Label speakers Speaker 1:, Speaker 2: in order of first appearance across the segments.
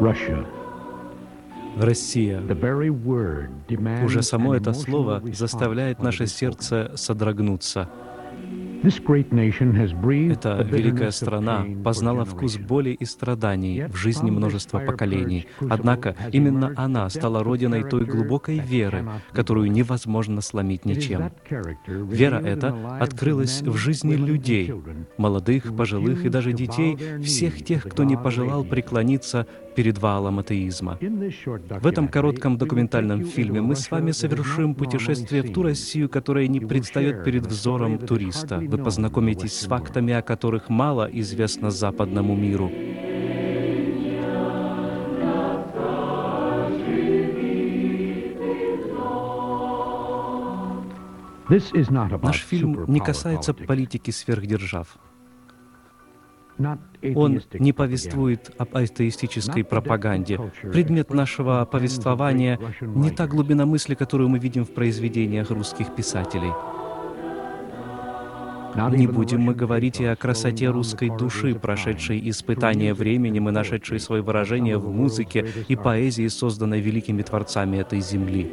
Speaker 1: Россия. Уже само это слово заставляет наше сердце содрогнуться. Эта великая страна познала вкус боли и страданий в жизни множества поколений. Однако именно она стала родиной той глубокой веры, которую невозможно сломить ничем. Вера эта открылась в жизни людей, молодых, пожилых и даже детей, всех тех, кто не пожелал преклониться перед ваалом атеизма. В этом коротком документальном фильме мы с вами совершим путешествие в ту Россию, которая не предстает перед взором туриста. Вы познакомитесь с фактами, о которых мало известно западному миру. Наш фильм не касается политики сверхдержав. Он не повествует об атеистической пропаганде. Предмет нашего повествования не та глубина мысли, которую мы видим в произведениях русских писателей. Не будем мы говорить и о красоте русской души, прошедшей испытания временем и нашедшей свое выражение в музыке и поэзии, созданной великими творцами этой земли.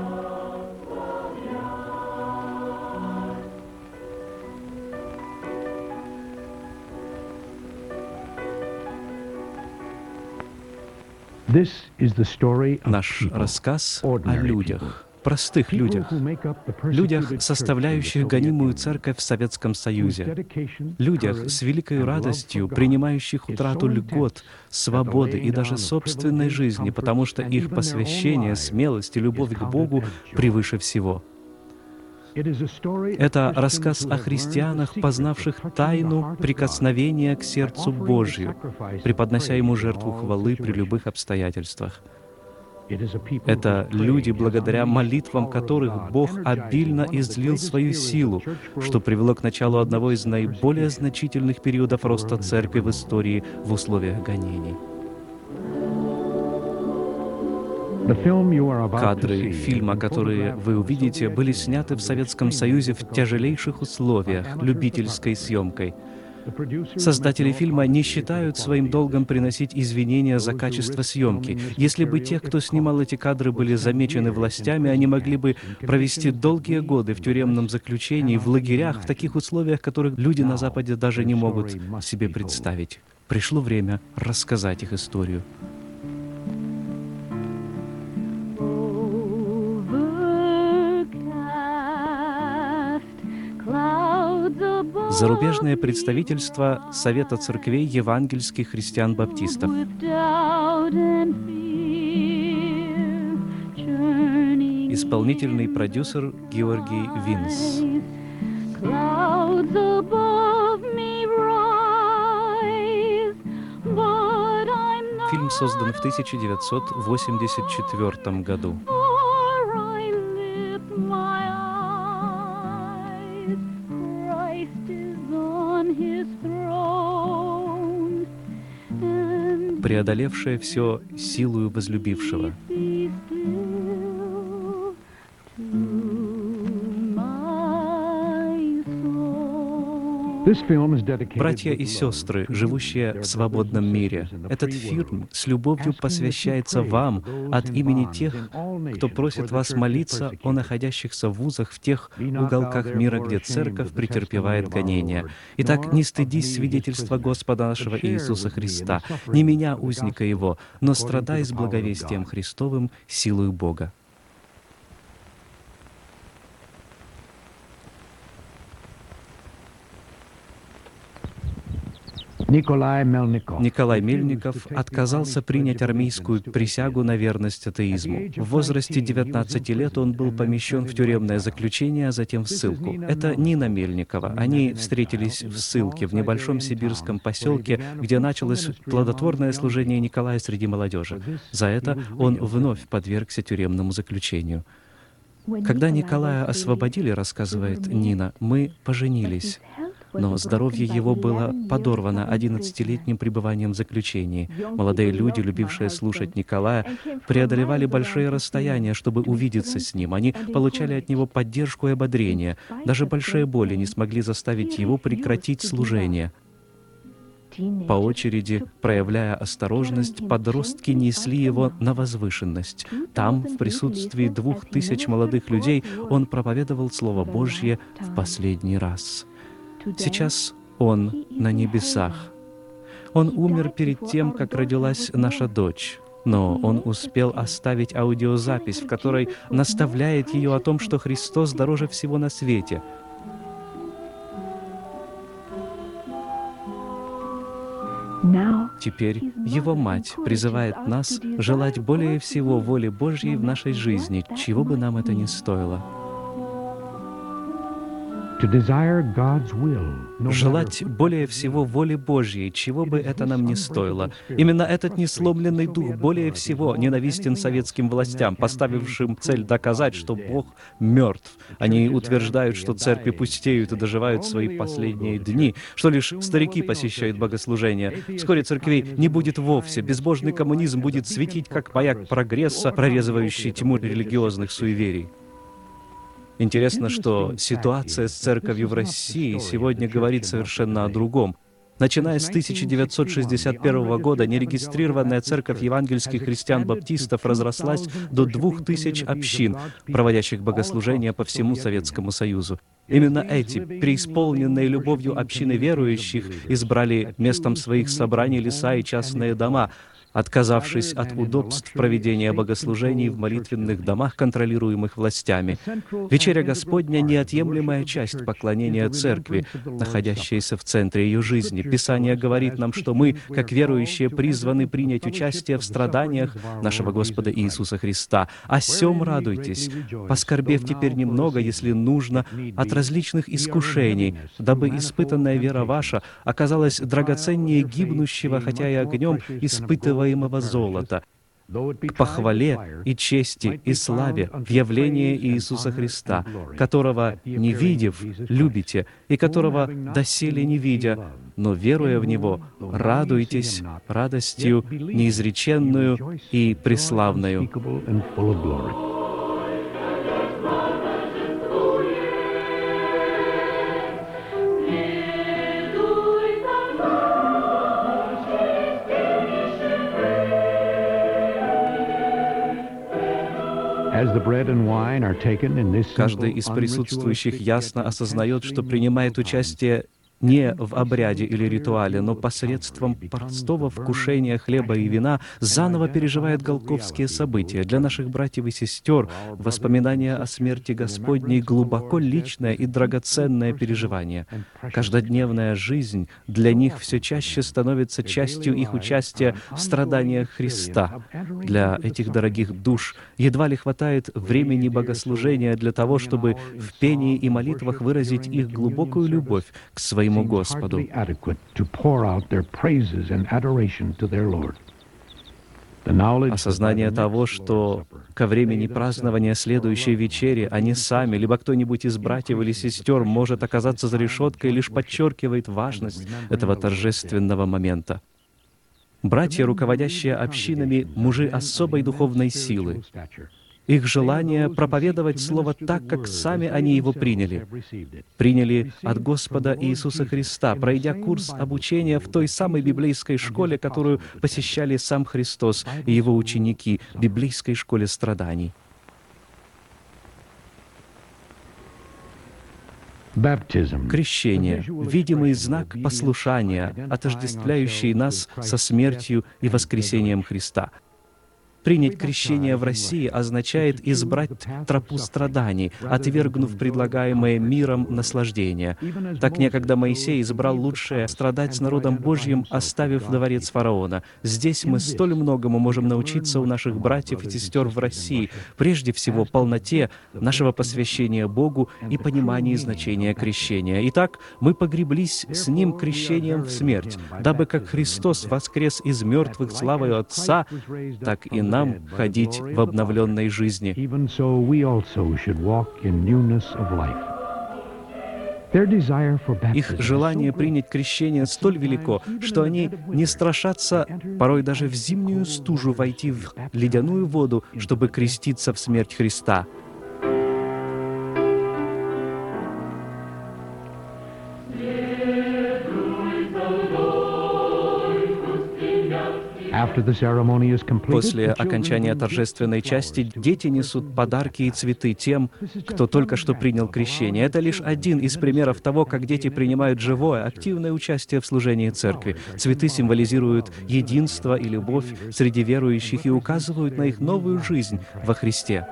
Speaker 1: Наш рассказ о людях, простых людях, людях, составляющих гонимую церковь в Советском Союзе, людях с великой радостью, принимающих утрату льгот, свободы и даже собственной жизни, потому что их посвящение, смелость и любовь к Богу превыше всего. Это рассказ о христианах, познавших тайну прикосновения к сердцу Божью, преподнося Ему жертву хвалы при любых обстоятельствах. Это люди, благодаря молитвам которых Бог обильно излил свою силу, что привело к началу одного из наиболее значительных периодов роста Церкви в истории в условиях гонений. Кадры фильма, которые вы увидите, были сняты в Советском Союзе в тяжелейших условиях, любительской съемкой. Создатели фильма не считают своим долгом приносить извинения за качество съемки. Если бы те, кто снимал эти кадры, были замечены властями, они могли бы провести долгие годы в тюремном заключении, в лагерях, в таких условиях, которых люди на Западе даже не могут себе представить. Пришло время рассказать их историю. Зарубежное представительство Совета церквей евангельских христиан-баптистов. Исполнительный продюсер Георгий Винс. Фильм создан в 1984 году. Преодолевшая все силою возлюбившего. Братья и сестры, живущие в свободном мире, этот фильм с любовью посвящается вам от имени тех, кто просит вас молиться о находящихся в вузах в тех уголках мира, где церковь претерпевает гонения. Итак, не стыдись свидетельства Господа нашего Иисуса Христа, не меня, узника Его, но страдай с благовестием Христовым силою Бога. Николай Мельников отказался принять армейскую присягу на верность атеизму. В возрасте 19 лет он был помещен в тюремное заключение, а затем в ссылку. Это Нина Мельникова. Они встретились в ссылке в небольшом сибирском поселке, где началось плодотворное служение Николая среди молодежи. За это он вновь подвергся тюремному заключению. Когда Николая освободили, рассказывает Нина, мы поженились. Но здоровье его было подорвано 11-летним пребыванием в заключении. Молодые люди, любившие слушать Николая, преодолевали большие расстояния, чтобы увидеться с ним. Они получали от него поддержку и ободрение. Даже большие боли не смогли заставить его прекратить служение. По очереди, проявляя осторожность, подростки несли его на возвышенность. Там, в присутствии 2000 молодых людей, он проповедовал Слово Божье в последний раз. Сейчас он на небесах. Он умер перед тем, как родилась наша дочь. Но он успел оставить аудиозапись, в которой наставляет ее о том, что Христос дороже всего на свете. Теперь его мать призывает нас желать более всего воли Божьей в нашей жизни, чего бы нам это ни стоило. Желать более всего воли Божьей, чего бы это нам ни стоило. Именно этот несломленный дух более всего ненавистен советским властям, поставившим цель доказать, что Бог мертв. Они утверждают, что церкви пустеют и доживают свои последние дни, что лишь старики посещают богослужения. Вскоре церквей не будет вовсе. Безбожный коммунизм будет светить, как маяк прогресса, прорезывающий тьму религиозных суеверий. Интересно, что ситуация с церковью в России сегодня говорит совершенно о другом. Начиная с 1961 года нерегистрированная церковь евангельских христиан-баптистов разрослась до 2000 общин, проводящих богослужения по всему Советскому Союзу. Именно эти, преисполненные любовью общины верующих, избрали местом своих собраний леса и частные дома, отказавшись от удобств проведения богослужений в молитвенных домах, контролируемых властями. Вечеря Господня — неотъемлемая часть поклонения Церкви, находящаяся в центре ее жизни. Писание говорит нам, что мы, как верующие, призваны принять участие в страданиях нашего Господа Иисуса Христа. «О сем радуйтесь, поскорбев теперь немного, если нужно, от различных искушений, дабы испытанная вера ваша оказалась драгоценнее гибнущего, хотя и огнем испытываемого золота, к похвале и чести и славе в явлении Иисуса Христа, которого, не видев, любите, и которого доселе не видя, но, веруя в Него, радуйтесь радостью неизреченную и преславную». Каждый из присутствующих ясно осознает, что принимает участие не в обряде или ритуале, но посредством простого вкушения хлеба и вина заново переживает голгофские события. Для наших братьев и сестер воспоминания о смерти Господней — глубоко личное и драгоценное переживание. Каждодневная жизнь для них все чаще становится частью их участия в страданиях Христа. Для этих дорогих душ едва ли хватает времени богослужения для того, чтобы в пении и молитвах выразить их глубокую любовь к своему Господу. Осознание того, что ко времени празднования следующей вечери они сами, либо кто-нибудь из братьев или сестер может оказаться за решеткой, лишь подчеркивает важность этого торжественного момента. Братья, руководящие общинами, мужи особой духовной силы. Их желание проповедовать Слово так, как сами они его приняли. Приняли от Господа Иисуса Христа, пройдя курс обучения в той самой библейской школе, которую посещали сам Христос и его ученики, библейской школе страданий. Крещение — видимый знак послушания, отождествляющий нас со смертью и воскресением Христа. Принять крещение в России означает избрать тропу страданий, отвергнув предлагаемое миром наслаждение. Так некогда Моисей избрал лучшее — страдать с народом Божьим, оставив дворец фараона. Здесь мы столь многому можем научиться у наших братьев и сестер в России, прежде всего полноте нашего посвящения Богу и понимании значения крещения. Итак, мы погреблись с Ним крещением в смерть, дабы как Христос воскрес из мертвых славою Отца, так и нам ходить в обновленной жизни. Их желание принять крещение столь велико, что они не страшатся порой даже в зимнюю стужу войти в ледяную воду, чтобы креститься в смерть Христа. После окончания торжественной части дети несут подарки и цветы тем, кто только что принял крещение. Это лишь один из примеров того, как дети принимают живое, активное участие в служении церкви. Цветы символизируют единство и любовь среди верующих и указывают на их новую жизнь во Христе.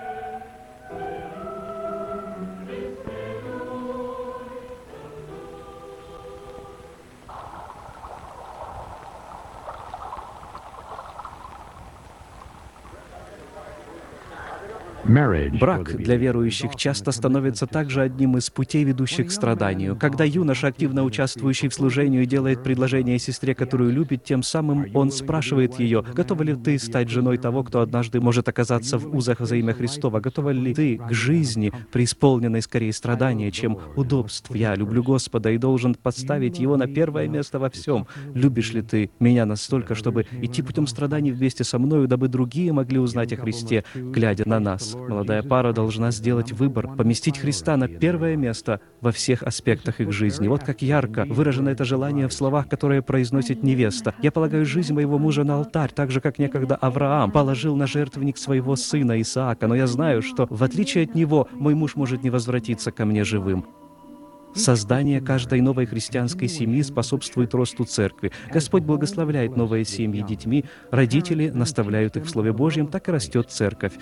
Speaker 1: Брак для верующих часто становится также одним из путей, ведущих к страданию. Когда юноша, активно участвующий в служении, делает предложение сестре, которую любит, тем самым он спрашивает ее: «Готова ли ты стать женой того, кто однажды может оказаться в узах за имя Христово? Готова ли ты к жизни, преисполненной скорее страдания, чем удобств? Я люблю Господа и должен подставить Его на первое место во всем. Любишь ли ты меня настолько, чтобы идти путем страданий вместе со мною, дабы другие могли узнать о Христе, глядя на нас?» Молодая пара должна сделать выбор, поместить Христа на первое место во всех аспектах их жизни. Вот как ярко выражено это желание в словах, которые произносит невеста. «Я полагаю жизнь моего мужа на алтарь, так же, как некогда Авраам положил на жертвенник своего сына Исаака, но я знаю, что, в отличие от него, мой муж может не возвратиться ко мне живым». Создание каждой новой христианской семьи способствует росту церкви. Господь благословляет новые семьи детьми, родители наставляют их в Слове Божьем, так и растет церковь.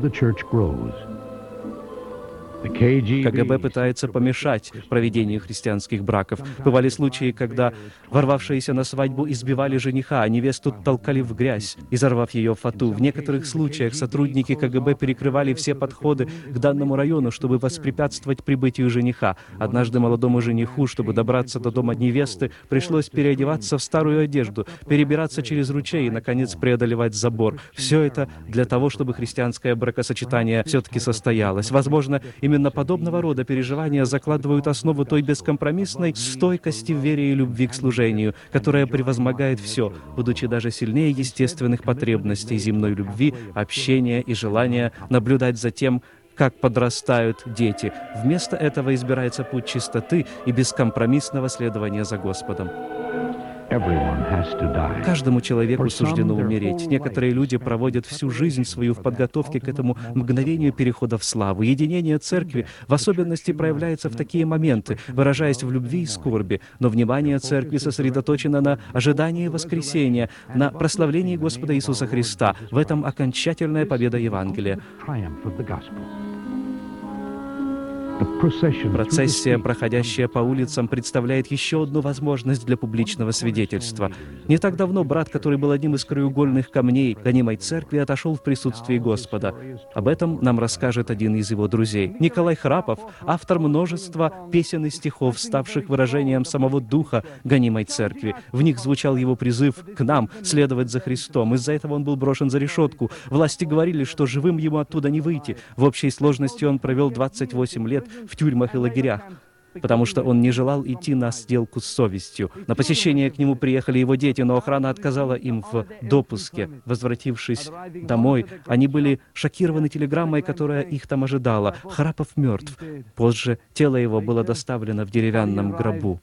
Speaker 1: КГБ пытается помешать проведению христианских браков. Бывали случаи, когда ворвавшиеся на свадьбу избивали жениха, а невесту толкали в грязь, изорвав ее фату. В некоторых случаях сотрудники КГБ перекрывали все подходы к данному району, чтобы воспрепятствовать прибытию жениха. Однажды молодому жениху, чтобы добраться до дома невесты, пришлось переодеваться в старую одежду, перебираться через ручей и, наконец, преодолевать забор. Все это для того, чтобы христианское бракосочетание все-таки состоялось. Возможно, именно подобного рода переживания закладывают основу той бескомпромиссной стойкости в вере и любви к служению, которая превозмогает все, будучи даже сильнее естественных потребностей земной любви, общения и желания наблюдать за тем, как подрастают дети. Вместо этого избирается путь чистоты и бескомпромиссного следования за Господом. Каждому человеку суждено умереть. Некоторые люди проводят всю жизнь свою в подготовке к этому мгновению перехода в славу. Единение церкви в особенности проявляется в такие моменты, выражаясь в любви и скорби. Но внимание церкви сосредоточено на ожидании воскресения, на прославлении Господа Иисуса Христа. В этом окончательная победа Евангелия. Процессия, проходящая по улицам, представляет еще одну возможность для публичного свидетельства. Не так давно брат, который был одним из краеугольных камней гонимой церкви, отошел в присутствии Господа. Об этом нам расскажет один из его друзей. Николай Храпов, автор множества песен и стихов, ставших выражением самого духа гонимой церкви. В них звучал его призыв к нам следовать за Христом. Из-за этого он был брошен за решетку. Власти говорили, что живым ему оттуда не выйти. В общей сложности он провел 28 лет в тюрьмах и лагерях, потому что он не желал идти на сделку с совестью. На посещение к нему приехали его дети, но охрана отказала им в допуске. Возвратившись домой, они были шокированы телеграммой, которая их там ожидала. Храпов мертв. Позже тело его было доставлено в деревянном гробу.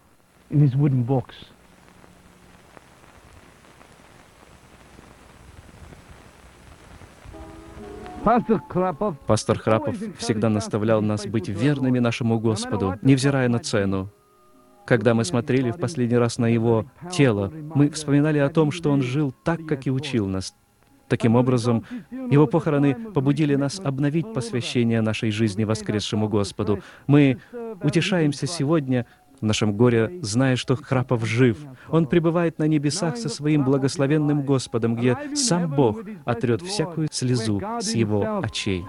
Speaker 1: Пастор Храпов всегда наставлял нас быть верными нашему Господу, невзирая на цену. Когда мы смотрели в последний раз на его тело, мы вспоминали о том, что он жил так, как и учил нас. Таким образом, его похороны побудили нас обновить посвящение нашей жизни воскресшему Господу. Мы утешаемся сегодня в нашем горе, зная, что Храпов жив. Он пребывает на небесах со своим благословенным Господом, где сам Бог отрет всякую слезу с его очей.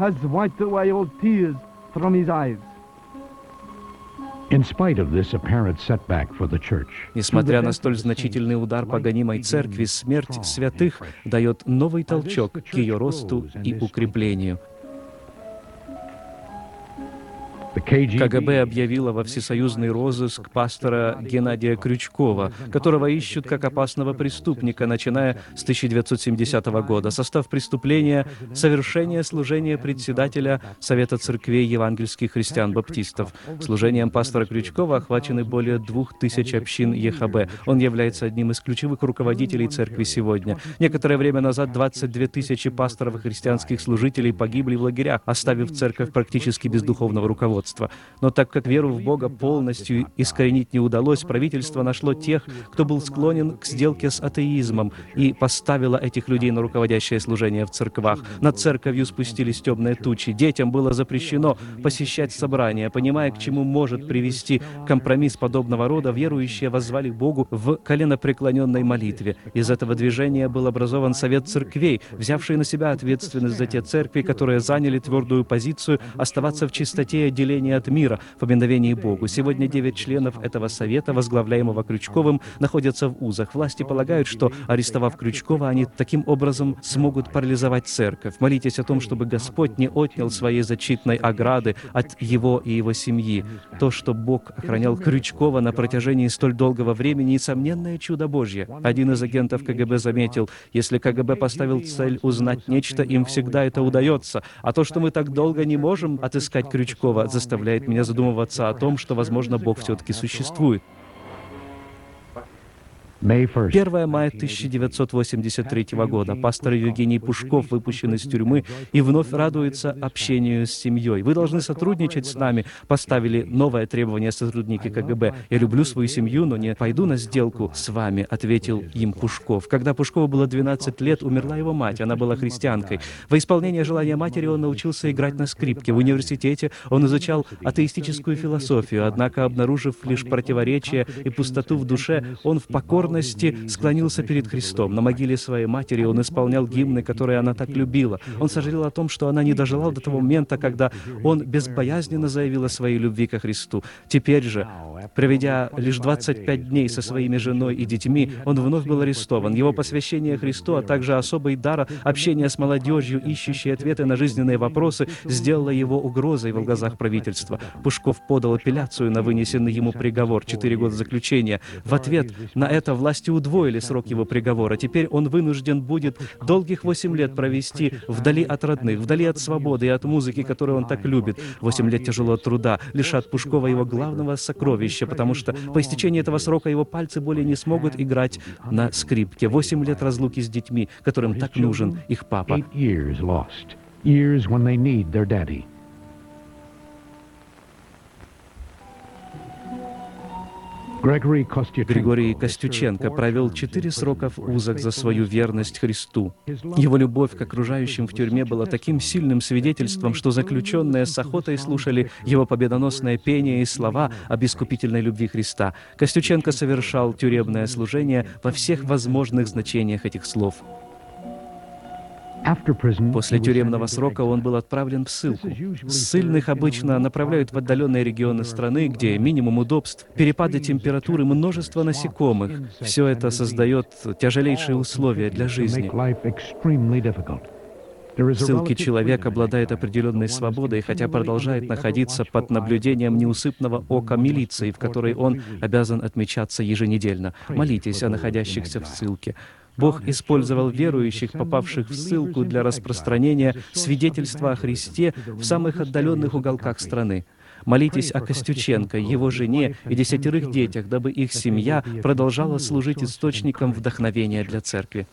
Speaker 1: Несмотря на столь значительный удар по гонимой церкви, смерть святых дает новый толчок к ее росту и укреплению. КГБ объявило во всесоюзный розыск пастора Геннадия Крючкова, которого ищут как опасного преступника, начиная с 1970 года. Состав преступления — совершение служения председателя Совета церквей евангельских христиан-баптистов. Служением пастора Крючкова охвачены более 2000 общин ЕХБ. Он является одним из ключевых руководителей церкви сегодня. Некоторое время назад 22 тысячи пасторов и христианских служителей погибли в лагерях, оставив церковь практически без духовного руководства. Но так как веру в Бога полностью искоренить не удалось, правительство нашло тех, кто был склонен к сделке с атеизмом, и поставило этих людей на руководящее служение в церквах. Над церковью спустились темные тучи. Детям было запрещено посещать собрания. Понимая, к чему может привести компромисс подобного рода, верующие воззвали к Богу в коленопреклоненной молитве. Из этого движения был образован Совет церквей, взявший на себя ответственность за те церкви, которые заняли твердую позицию оставаться в чистоте и отделении от мира, в повиновении Богу. Сегодня 9 членов этого совета, возглавляемого Крючковым, находятся в узах. Власти полагают, что, арестовав Крючкова, они таким образом смогут парализовать церковь. Молитесь о том, чтобы Господь не отнял своей защитной ограды от его и его семьи. То, что Бог охранял Крючкова на протяжении столь долгого времени, несомненное чудо Божье. Один из агентов КГБ заметил: если КГБ поставил цель узнать нечто, им всегда это удается. А то, что мы так долго не можем отыскать Крючкова, заставляет меня задумываться о том, что, возможно, Бог все-таки существует. 1 мая 1983 года. Пастор Евгений Пушков выпущен из тюрьмы и вновь радуется общению с семьей. «Вы должны сотрудничать с нами», поставили новое требование сотрудники КГБ. «Я люблю свою семью, но не пойду на сделку с вами», ответил им Пушков. Когда Пушкову было 12 лет, умерла его мать. Она была христианкой. Во исполнение желания матери он научился играть на скрипке. В университете он изучал атеистическую философию, однако, обнаружив лишь противоречия и пустоту в душе, он в покорности склонился перед Христом. На могиле своей матери он исполнял гимны, которые она так любила. Он сожалел о том, что она не дожила до того момента, когда он безбоязненно заявил о своей любви ко Христу. Теперь же, проведя лишь 25 дней со своими женой и детьми, он вновь был арестован. Его посвящение Христу, а также особый дар общения с молодежью, ищущей ответы на жизненные вопросы, сделало его угрозой в глазах правительства. Пушков подал апелляцию на вынесенный ему приговор — 4 года заключения. В ответ на это власти удвоили срок его приговора. Теперь он вынужден будет долгих 8 лет провести вдали от родных, вдали от свободы и от музыки, которую он так любит. 8 лет тяжелого труда лишат Пушкова его главного сокровища, потому что по истечении этого срока его пальцы более не смогут играть на скрипке. 8 лет разлуки с детьми, которым так нужен их папа. Григорий Костюченко провел 4 срока в узах за свою верность Христу. Его любовь к окружающим в тюрьме была таким сильным свидетельством, что заключенные с охотой слушали его победоносное пение и слова об искупительной любви Христа. Костюченко совершал тюремное служение во всех возможных значениях этих слов. После тюремного срока он был отправлен в ссылку. Ссыльных обычно направляют в отдаленные регионы страны, где минимум удобств, перепады температуры, множество насекомых. Все это создает тяжелейшие условия для жизни. В ссылке человек обладает определенной свободой, хотя продолжает находиться под наблюдением неусыпного ока милиции, в которой он обязан отмечаться еженедельно. Молитесь о находящихся в ссылке. Бог использовал верующих, попавших в ссылку, для распространения свидетельства о Христе в самых отдаленных уголках страны. Молитесь о Костюченко, его жене и 10 детях, дабы их семья продолжала служить источником вдохновения для церкви.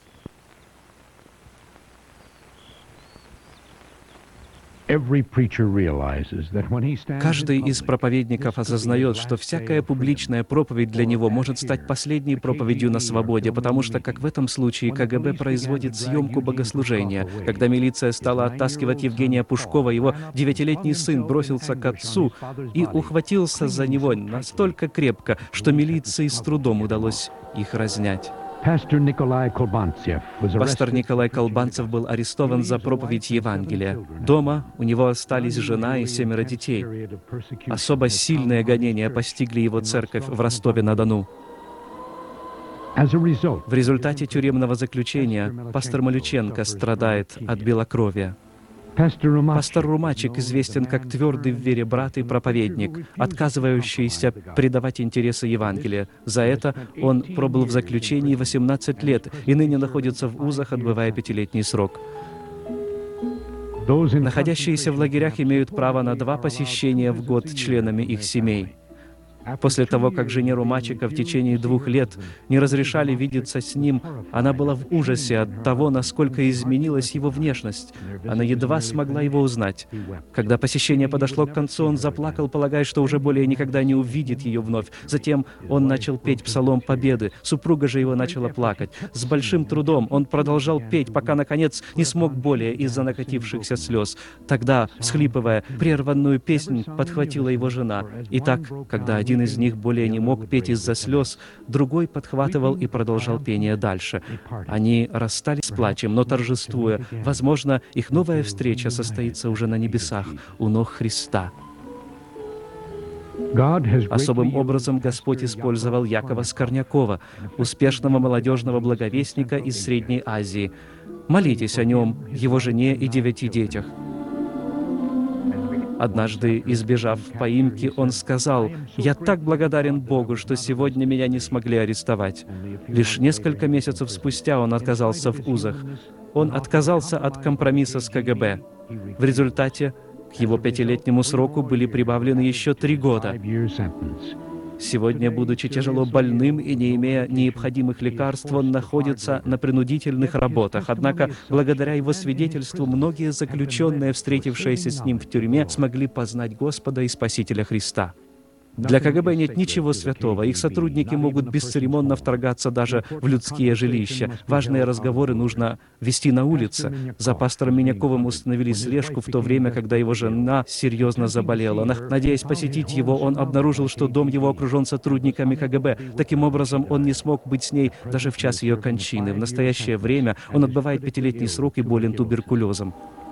Speaker 1: Каждый из проповедников осознает, что всякая публичная проповедь для него может стать последней проповедью на свободе, потому что, как в этом случае, КГБ производит съемку богослужения. Когда милиция стала оттаскивать Евгения Пушкова, его 9-летний сын бросился к отцу и ухватился за него настолько крепко, что милиции с трудом удалось их разнять. Пастор Николай Колбанцев был арестован за проповедь Евангелия. Дома у него остались жена и 7 детей. Особо сильные гонения постигли его церковь в Ростове-на-Дону. В результате тюремного заключения пастор Малюченко страдает от белокровия. Пастор Румачек известен как твердый в вере брат и проповедник, отказывающийся предавать интересы Евангелия. За это он пробыл в заключении 18 лет и ныне находится в узах, отбывая 5-летний срок. Находящиеся в лагерях имеют право на 2 посещения в год членами их семей. После того, как жене Румачека в течение 2 лет не разрешали видеться с ним, она была в ужасе от того, насколько изменилась его внешность. Она едва смогла его узнать. Когда посещение подошло к концу, он заплакал, полагая, что уже более никогда не увидит ее вновь. Затем он начал петь псалом Победы. Супруга же его начала плакать. С большим трудом он продолжал петь, пока, наконец, не смог более из-за накатившихся слез. Тогда, всхлипывая, прерванную песнь подхватила его жена. И так, когда один из них более не мог петь из-за слез, другой подхватывал и продолжал пение дальше. Они расстались с плачем, но торжествуя. Возможно, их новая встреча состоится уже на небесах, у ног Христа. Особым образом Господь использовал Якова Скорнякова, успешного молодежного благовестника из Средней Азии. Молитесь о нем, его жене и 9 детях. Однажды, избежав поимки, он сказал: «Я так благодарен Богу, что сегодня меня не смогли арестовать». Лишь несколько месяцев спустя он оказался в узах. Он отказался от компромисса с КГБ. В результате к его 5-летнему сроку были прибавлены еще 3 года. Сегодня, будучи тяжело больным и не имея необходимых лекарств, он находится на принудительных работах. Однако, благодаря его свидетельству, многие заключенные, встретившиеся с ним в тюрьме, смогли познать Господа и Спасителя Христа. Для КГБ нет ничего святого. Их сотрудники могут бесцеремонно вторгаться даже в людские жилища. Важные разговоры нужно вести на улице. За пастором Миняковым установили слежку в то время, когда его жена серьезно заболела. Надеясь посетить его, он обнаружил, что дом его окружен сотрудниками КГБ. Таким образом, он не смог быть с ней даже в час ее кончины. В настоящее время он отбывает 5-летний срок и болен туберкулезом.